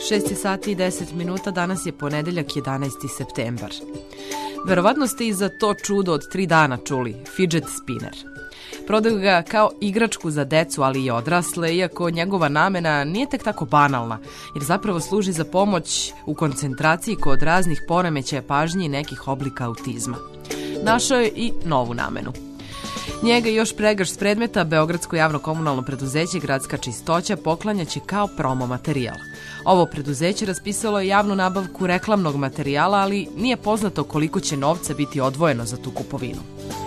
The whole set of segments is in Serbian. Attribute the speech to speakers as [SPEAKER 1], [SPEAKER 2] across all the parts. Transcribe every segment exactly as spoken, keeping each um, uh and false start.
[SPEAKER 1] šest sati i deset minuta, danas je ponedeljak jedanaesti septembar. Verovatno ste i za to čudo od tri dana čuli, fidget spinner. Prodaju ga kao igračku za decu, ali i odrasle, iako njegova namena nije tek tako banalna, jer zapravo služi za pomoć u koncentraciji kod raznih poremećaja pažnje i nekih oblika autizma. Našao je i novu namenu. Njega i još pregršt predmeta Beogradsko javno komunalno preduzeće Gradska čistoća poklanjaće kao promo materijal. Ovo preduzeće raspisalo je javnu nabavku reklamnog materijala, ali nije poznato koliko će novca biti odvojeno za tu kupovinu.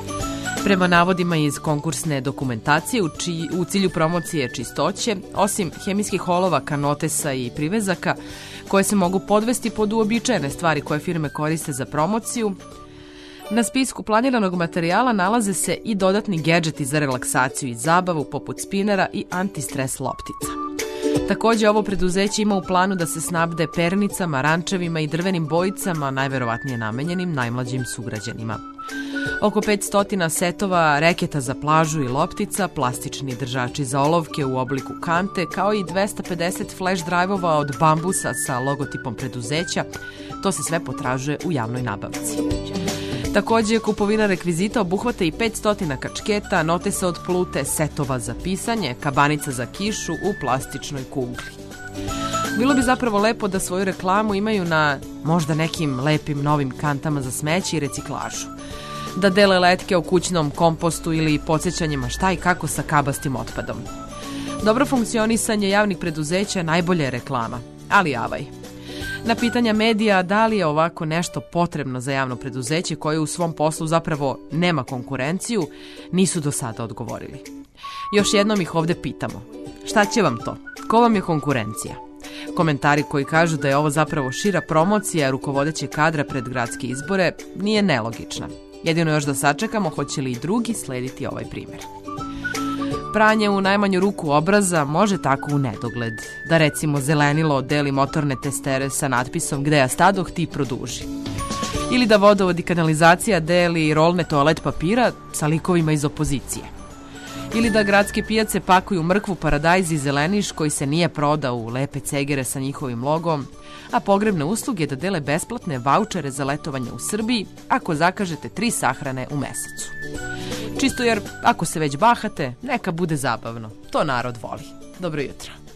[SPEAKER 1] Prema navodima iz konkursne dokumentacije, u, čiji, u cilju promocije čistoće, osim hemijskih olovaka, notesa i privezaka, koje se mogu podvesti pod uobičajene stvari koje firme koriste za promociju, na spisku planiranog materijala nalaze se i dodatni gedžeti za relaksaciju i zabavu poput spinera i antistres loptica. Također, ovo preduzeće ima u planu da se snabde pernicama, rančevima i drvenim bojicama, najverovatnije namenjenim najmlađim sugrađanima. Oko petsto setova reketa za plažu i loptica, plastični držači za olovke u obliku kante, kao i dvesta pedeset flash drive-ova od bambusa sa logotipom preduzeća, to se sve potražuje u javnoj nabavci. Također, kupovina rekvizita obuhvata i petsto kačketa, notesa od plute, setova za pisanje, kabanica za kišu u plastičnoj kugli. Bilo bi zapravo lepo da svoju reklamu imaju na možda nekim lepim novim kantama za smeće i reciklažu. Da dele letke o kućnom kompostu ili podsjećanjima šta i kako sa kabastim otpadom. Dobro funkcionisanje javnih preduzeća najbolja je reklama, ali avaj. Na pitanja medija da li je ovako nešto potrebno za javno preduzeće koje u svom poslu zapravo nema konkurenciju, nisu do sada odgovorili. Još jednom ih ovdje pitamo. Šta će vam to? Ko vam je konkurencija? Komentari koji kažu da je ovo zapravo šira promocija rukovodećeg kadra pred gradske izbore nije nelogična. Jedino još da sačekamo hoće li i drugi slediti ovaj primjer. Pranje u najmanju ruku obraza može tako u nedogled, da recimo zelenilo deli motorne testere sa natpisom gde ja stadoh ti produži. Ili da vodovod i kanalizacija deli rolne toalet papira sa likovima iz opozicije. Ili da gradske pijace pakuju mrkvu, paradajz i zeleniš koji se nije prodao u lepe cegere sa njihovim logom, a pogrebne usluge da dele besplatne vaučere za letovanje u Srbiji ako zakažete tri sahrane u mesecu. Čisto jer ako se već bahate, neka bude zabavno. To narod voli. Dobro jutro.